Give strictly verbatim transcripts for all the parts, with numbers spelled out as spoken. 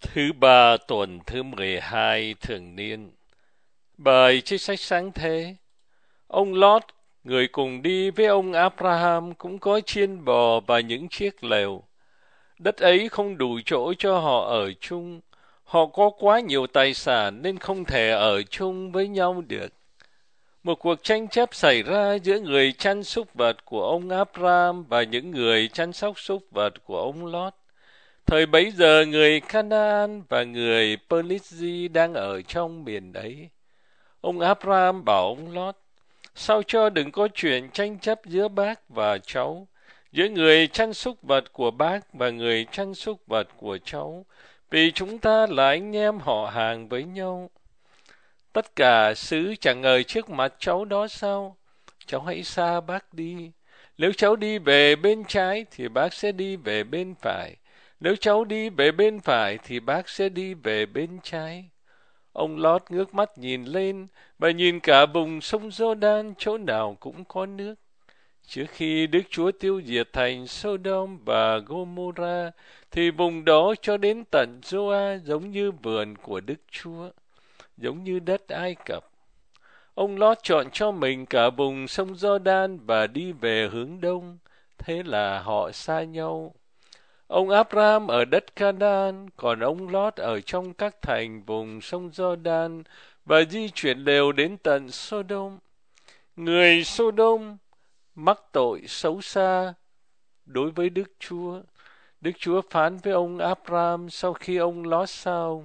Thứ ba tuần thứ mười hai thường niên. Bài trích sách sáng thế. Ông Lót, người cùng đi với ông Abraham, cũng có chiên bò và những chiếc lều. Đất ấy không đủ chỗ cho họ ở chung. Họ có quá nhiều tài sản nên không thể ở chung với nhau được. Một cuộc tranh chấp xảy ra giữa người chăn súc vật của ông Abraham và những người chăn sóc súc vật của ông Lót. Thời bấy giờ người Canaan và người Perizzi đang ở trong miền ấy. Ông Abraham bảo ông Lót, sao cho đừng có chuyện tranh chấp giữa bác và cháu, giữa người chăn súc vật của bác và người chăn súc vật của cháu, vì chúng ta là anh em họ hàng với nhau. Tất cả xứ chẳng ở trước mặt cháu đó sao? Cháu hãy xa bác đi. Nếu cháu đi về bên trái thì bác sẽ đi về bên phải. Nếu cháu đi về bên phải thì bác sẽ đi về bên trái. Ông Lót ngước mắt nhìn lên và nhìn cả vùng sông Giô-đan, chỗ nào cũng có nước. Trước khi Đức Chúa tiêu diệt thành Sodom và Gomorrah thì vùng đó cho đến tận Gioa giống như vườn của Đức Chúa, giống như đất Ai Cập. Ông Lót chọn cho mình cả vùng sông Giô-đan và đi về hướng đông, thế là họ xa nhau. Ông Abraham ở đất Canaan, còn ông Lót ở trong các thành vùng sông Giô-đan và di chuyển đều đến tận Sodom. Người Sodom mắc tội xấu xa đối với Đức Chúa. Đức Chúa phán với ông Abraham sau khi ông Lót sao: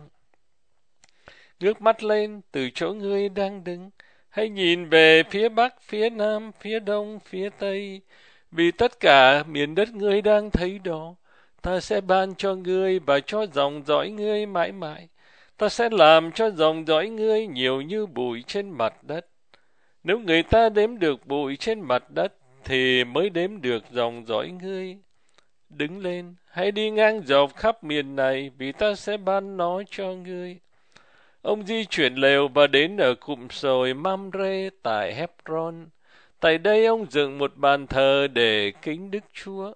ngước mắt lên từ chỗ ngươi đang đứng, hãy nhìn về phía bắc, phía nam, phía đông, phía tây, vì tất cả miền đất ngươi đang thấy đó, ta sẽ ban cho ngươi và cho dòng dõi ngươi mãi mãi. Ta sẽ làm cho dòng dõi ngươi nhiều như bụi trên mặt đất. Nếu người ta đếm được bụi trên mặt đất, thì mới đếm được dòng dõi ngươi. Đứng lên, hãy đi ngang dọc khắp miền này, vì ta sẽ ban nó cho ngươi. Ông di chuyển lều và đến ở cụm sồi Mamre tại Hebron. Tại đây ông dựng một bàn thờ để kính Đức Chúa.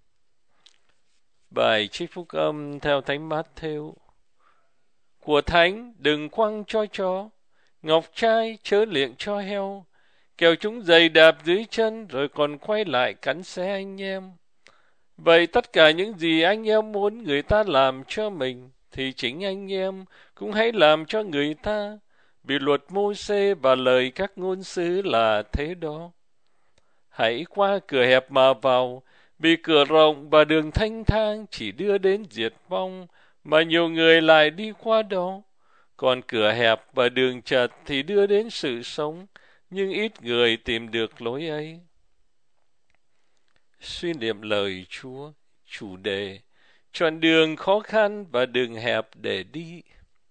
Bài trích phúc âm theo Thánh Mát-thêu. Của Thánh đừng quăng cho chó, ngọc trai chớ liệng cho heo, kẻo chúng giày đạp dưới chân rồi còn quay lại cắn xé anh em. Vậy tất cả những gì anh em muốn người ta làm cho mình, thì chính anh em cũng hãy làm cho người ta, vì luật Mô-sê và lời các ngôn sứ là thế đó. Hãy qua cửa hẹp mà vào, vì cửa rộng và đường thanh thang chỉ đưa đến diệt vong, mà nhiều người lại đi qua đó. Còn cửa hẹp và đường chật thì đưa đến sự sống, nhưng ít người tìm được lối ấy. Suy niệm lời Chúa. Chủ đề: chọn đường khó khăn và đường hẹp để đi.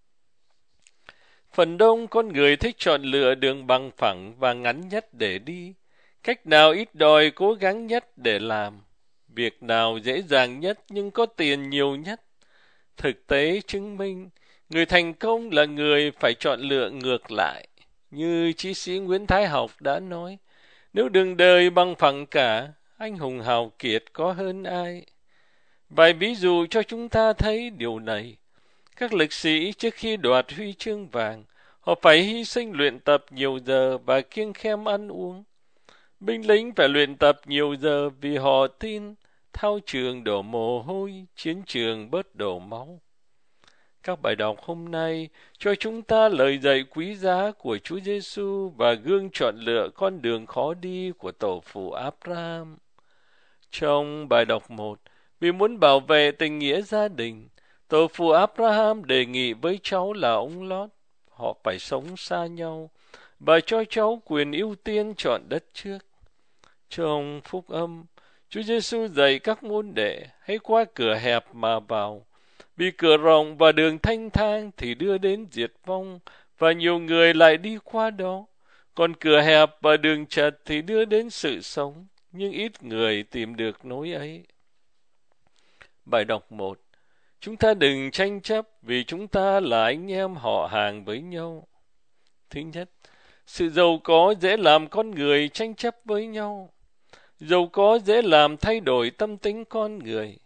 Phần đông con người thích chọn lựa đường bằng phẳng và ngắn nhất để đi, cách nào ít đòi cố gắng nhất để làm, việc nào dễ dàng nhất nhưng có tiền nhiều nhất. Thực tế chứng minh, người thành công là người phải chọn lựa ngược lại. Như chí sĩ Nguyễn Thái Học đã nói, nếu đường đời bằng phẳng cả, anh hùng hào kiệt có hơn ai. Vài ví dụ cho chúng ta thấy điều này. Các lực sĩ trước khi đoạt huy chương vàng, họ phải hy sinh luyện tập nhiều giờ và kiêng khem ăn uống. Binh lính phải luyện tập nhiều giờ vì họ tin thao trường đổ mồ hôi, chiến trường bớt đổ máu. Các bài đọc hôm nay cho chúng ta lời dạy quý giá của Chúa Giêsu và gương chọn lựa con đường khó đi của tổ phụ Abraham. Trong bài đọc một, vì muốn bảo vệ tình nghĩa gia đình, tổ phụ Abraham đề nghị với cháu là ông Lót, họ phải sống xa nhau, và cho cháu quyền ưu tiên chọn đất trước. Trong phúc âm, Chúa Giêsu dạy các môn đệ hãy qua cửa hẹp mà vào, vì cửa rộng và đường thanh thang thì đưa đến diệt vong, và nhiều người lại đi qua đó. Còn cửa hẹp và đường chật thì đưa đến sự sống, nhưng ít người tìm được nối ấy. Bài đọc một. Chúng ta đừng tranh chấp vì chúng ta là anh em họ hàng với nhau. Thứ nhất, sự giàu có dễ làm con người tranh chấp với nhau. Giàu có dễ làm thay đổi tâm tính con người.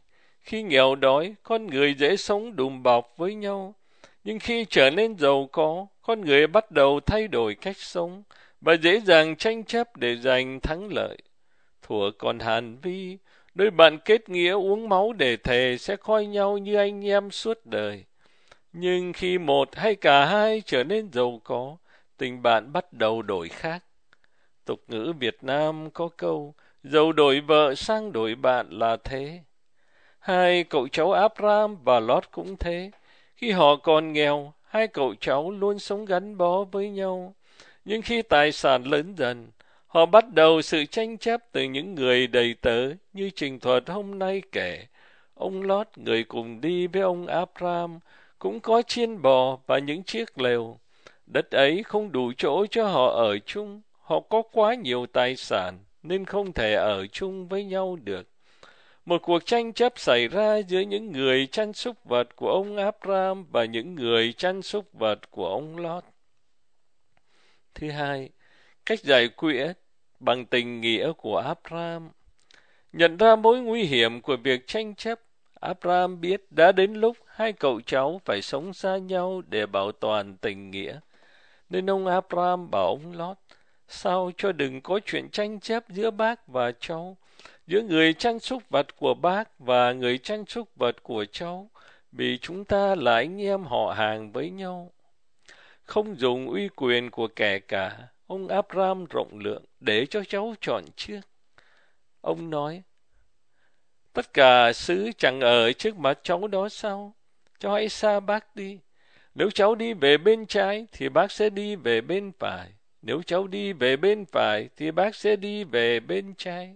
Khi nghèo đói, con người dễ sống đùm bọc với nhau. Nhưng khi trở nên giàu có, con người bắt đầu thay đổi cách sống và dễ dàng tranh chấp để giành thắng lợi. Thuở còn Hàn Vi, đôi bạn kết nghĩa uống máu để thề sẽ coi nhau như anh em suốt đời. Nhưng khi một hay cả hai trở nên giàu có, tình bạn bắt đầu đổi khác. Tục ngữ Việt Nam có câu, giàu đổi vợ sang đổi bạn là thế. Hai cậu cháu Abraham và Lot cũng thế. Khi họ còn nghèo, hai cậu cháu luôn sống gắn bó với nhau. Nhưng khi tài sản lớn dần, họ bắt đầu sự tranh chấp từ những người đầy tớ như trình thuật hôm nay kể. Ông Lot, người cùng đi với ông Abraham, cũng có chiên bò và những chiếc lều. Đất ấy không đủ chỗ cho họ ở chung. Họ có quá nhiều tài sản nên không thể ở chung với nhau được. Một cuộc tranh chấp xảy ra giữa những người chăn súc vật của ông Abraham và những người chăn súc vật của ông Lot. Thứ hai, cách giải quyết bằng tình nghĩa của Abraham. Nhận ra mối nguy hiểm của việc tranh chấp, Abraham biết đã đến lúc hai cậu cháu phải sống xa nhau để bảo toàn tình nghĩa. Nên ông Abraham bảo ông Lot, sao cho đừng có chuyện tranh chấp giữa bác và cháu, giữa người chăn súc vật của bác và người chăn súc vật của cháu, vì chúng ta là anh em họ hàng với nhau. Không dùng uy quyền của kẻ cả, ông Abraham rộng lượng để cho cháu chọn trước. Ông nói, tất cả xứ chẳng ở trước mặt cháu đó sao? Cháu hãy xa bác đi. Nếu cháu đi về bên trái thì bác sẽ đi về bên phải. Nếu cháu đi về bên phải thì bác sẽ đi về bên trái.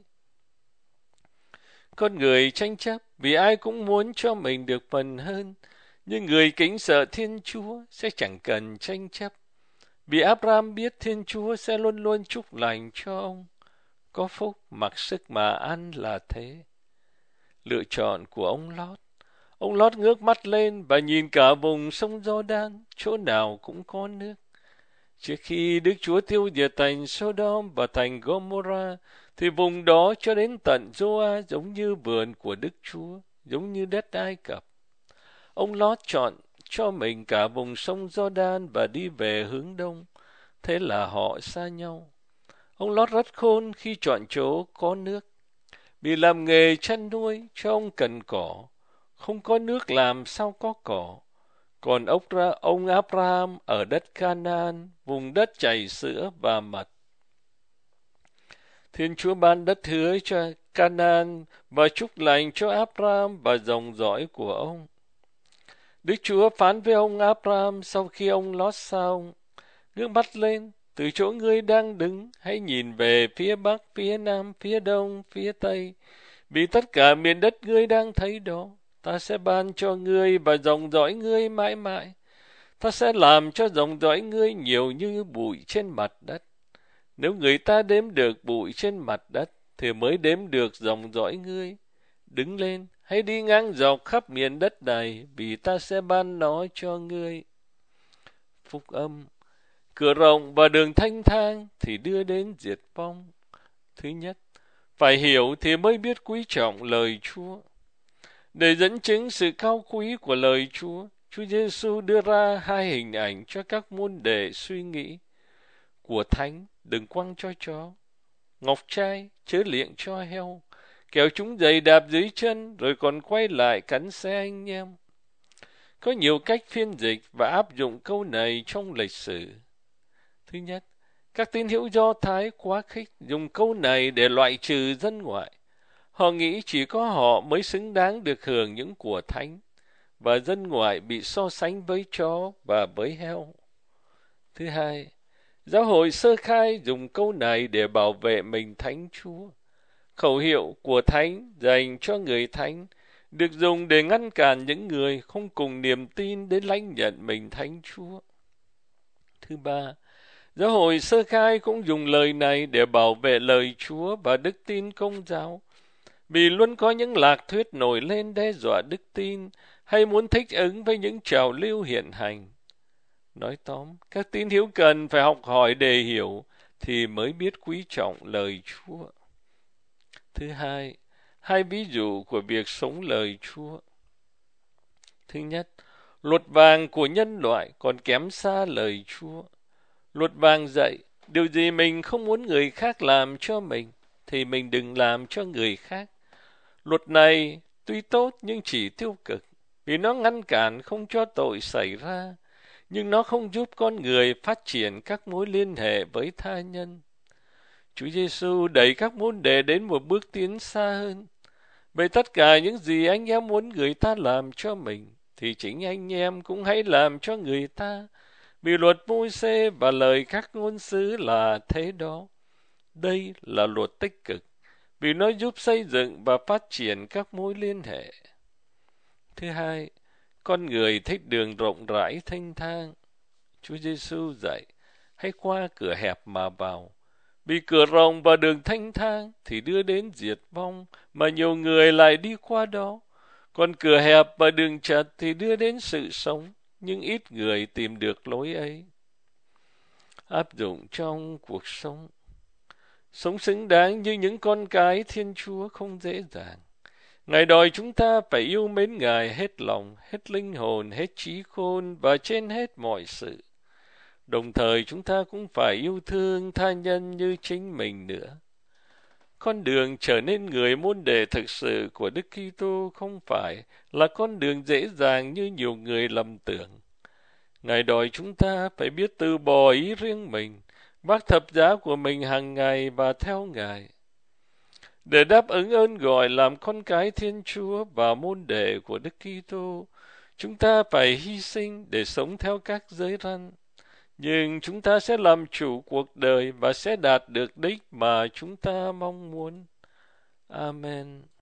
Con người tranh chấp vì ai cũng muốn cho mình được phần hơn. Nhưng người kính sợ Thiên Chúa sẽ chẳng cần tranh chấp. Vì Abraham biết Thiên Chúa sẽ luôn luôn chúc lành cho ông. Có phúc mặc sức mà ăn là thế. Lựa chọn của ông Lót. Ông Lót ngước mắt lên và nhìn cả vùng sông Giô-đan, chỗ nào cũng có nước. Trước khi Đức Chúa tiêu diệt thành Sodom và thành Gomorrah, thì vùng đó cho đến tận Gioa giống như vườn của Đức Chúa, giống như đất Ai Cập. Ông Lót chọn cho mình cả vùng sông Giô-đan và đi về hướng đông. Thế là họ xa nhau. Ông Lót rất khôn khi chọn chỗ có nước. Vì làm nghề chăn nuôi cho ông cần cỏ. Không có nước làm sao có cỏ. Còn ông, ra, ông Abraham ở đất Canaan, vùng đất chảy sữa và mật. Thiên Chúa ban đất hứa cho Canaan và chúc lành cho Abraham và dòng dõi của ông. Đức Chúa phán với ông Abraham sau khi ông lót xong, ngước mắt lên, từ chỗ ngươi đang đứng, hãy nhìn về phía bắc, phía nam, phía đông, phía tây. Vì tất cả miền đất ngươi đang thấy đó, ta sẽ ban cho ngươi và dòng dõi ngươi mãi mãi. Ta sẽ làm cho dòng dõi ngươi nhiều như bụi trên mặt đất. Nếu người ta đếm được bụi trên mặt đất, thì mới đếm được dòng dõi ngươi. Đứng lên, hãy đi ngang dọc khắp miền đất này, vì ta sẽ ban nó cho ngươi. Phúc âm. Cửa rộng và đường thanh thang thì đưa đến diệt vong. Thứ nhất, phải hiểu thì mới biết quý trọng lời Chúa. Để dẫn chứng sự cao quý của lời Chúa, Chúa Giêsu đưa ra hai hình ảnh cho các môn đệ suy nghĩ. Của thánh đừng quăng cho chó, ngọc trai chớ liệng cho heo, kẻo chúng giày đạp dưới chân rồi còn quay lại cắn xe anh em. Có nhiều cách phiên dịch và áp dụng câu này trong lịch sử. Thứ nhất, các tín hữu Do Thái quá khích dùng câu này để loại trừ dân ngoại. Họ nghĩ chỉ có họ mới xứng đáng được hưởng những của thánh, và dân ngoại bị so sánh với chó và với heo. Thứ hai, giáo hội Sơ Khai dùng câu này để bảo vệ mình thánh Chúa. Khẩu hiệu của thánh dành cho người thánh được dùng để ngăn cản những người không cùng niềm tin đến lãnh nhận mình thánh Chúa. Thứ ba, giáo hội Sơ Khai cũng dùng lời này để bảo vệ lời Chúa và đức tin Công giáo. Vì luôn có những lạc thuyết nổi lên đe dọa đức tin hay muốn thích ứng với những trào lưu hiện hành. Nói tóm, các tín hữu cần phải học hỏi để hiểu thì mới biết quý trọng lời Chúa. Thứ hai, hai ví dụ của việc sống lời Chúa. Thứ nhất, luật vàng của nhân loại còn kém xa lời Chúa. Luật vàng dạy, điều gì mình không muốn người khác làm cho mình, thì mình đừng làm cho người khác. Luật này tuy tốt nhưng chỉ tiêu cực, vì nó ngăn cản không cho tội xảy ra, nhưng nó không giúp con người phát triển các mối liên hệ với tha nhân. Chúa Giêsu đẩy các môn đệ đến một bước tiến xa hơn. Vậy tất cả những gì anh em muốn người ta làm cho mình, thì chính anh em cũng hãy làm cho người ta. Vì luật Môi-se và lời các ngôn sứ là thế đó. Đây là luật tích cực, vì nó giúp xây dựng và phát triển các mối liên hệ. Thứ hai, con người thích đường rộng rãi thênh thang. Chúa Giêsu dạy, hãy qua cửa hẹp mà vào. Vì cửa rộng và đường thanh thang thì đưa đến diệt vong, mà nhiều người lại đi qua đó. Còn cửa hẹp và đường chật thì đưa đến sự sống, nhưng ít người tìm được lối ấy. Áp dụng trong cuộc sống. Sống xứng đáng như những con cái Thiên Chúa không dễ dàng. Ngài đòi chúng ta phải yêu mến Ngài hết lòng, hết linh hồn, hết trí khôn và trên hết mọi sự. Đồng thời chúng ta cũng phải yêu thương tha nhân như chính mình nữa. Con đường trở nên người môn đệ thực sự của Đức Kitô không phải là con đường dễ dàng như nhiều người lầm tưởng. Ngài đòi chúng ta phải biết từ bỏ ý riêng mình, vác thập giá của mình hàng ngày và theo Ngài. Để đáp ứng ơn gọi làm con cái Thiên Chúa và môn đệ của Đức Kitô, chúng ta phải hy sinh để sống theo các giới răn. Nhưng chúng ta sẽ làm chủ cuộc đời và sẽ đạt được đích mà chúng ta mong muốn. Amen.